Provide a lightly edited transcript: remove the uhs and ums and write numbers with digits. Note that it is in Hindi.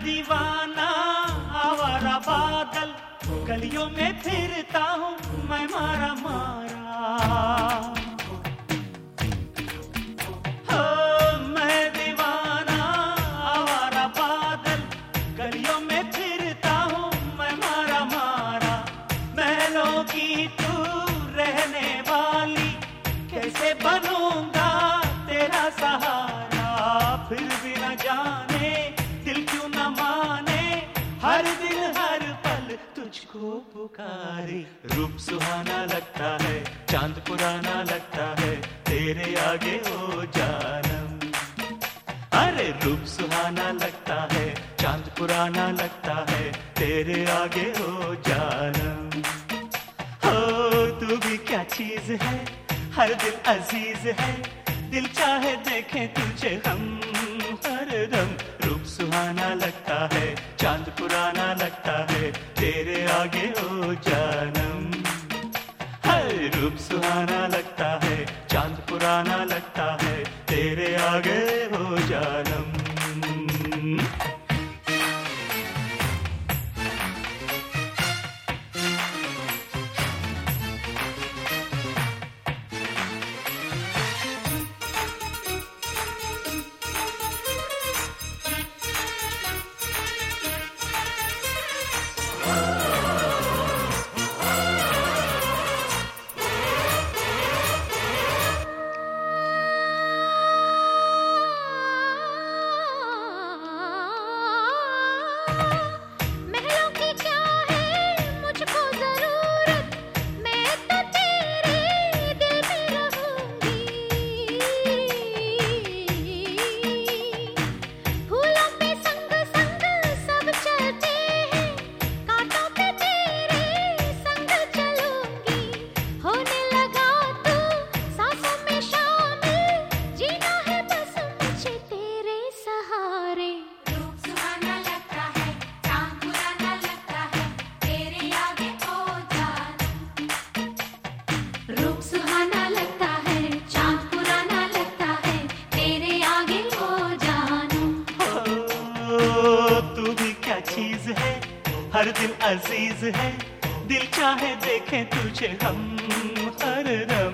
दीवाना आवारा बादल, गलियों में फिरता हूँ मैं मारा मारा। हो मैं दीवाना आवारा बादल, गलियों में फिरता हूँ मैं मारा मारा। महलों की तू रहने वाली, कैसे बनूंगा तेरा सहारा। फिर भी न जाने दिल क्यों न माने, हर दिन हर पल तुझको पुकारे। रूप सुहाना लगता है, चांद पुराना लगता है, तेरे आगे ओ जानम। अरे रूप सुहाना लगता है, चांद पुराना लगता है, तेरे आगे ओ जानम। हो तू भी क्या चीज है, हर दिल अजीज है, दिल चाहे देखें तुझे हम हरदम। रूप सुहाना लगता है, चांद पुराना लगता है, तेरे आगे ओ जानम। हर रूप सुहाना लगता है, चांद पुराना लगता है, तेरे आगे ओ जानम। रूप सुहाना लगता है, चांद पुराना लगता है, तेरे आगे ओ जानम। तू भी क्या चीज है, हर दिल अजीज है, दिल चाहे देखें तुझे हम हरदम।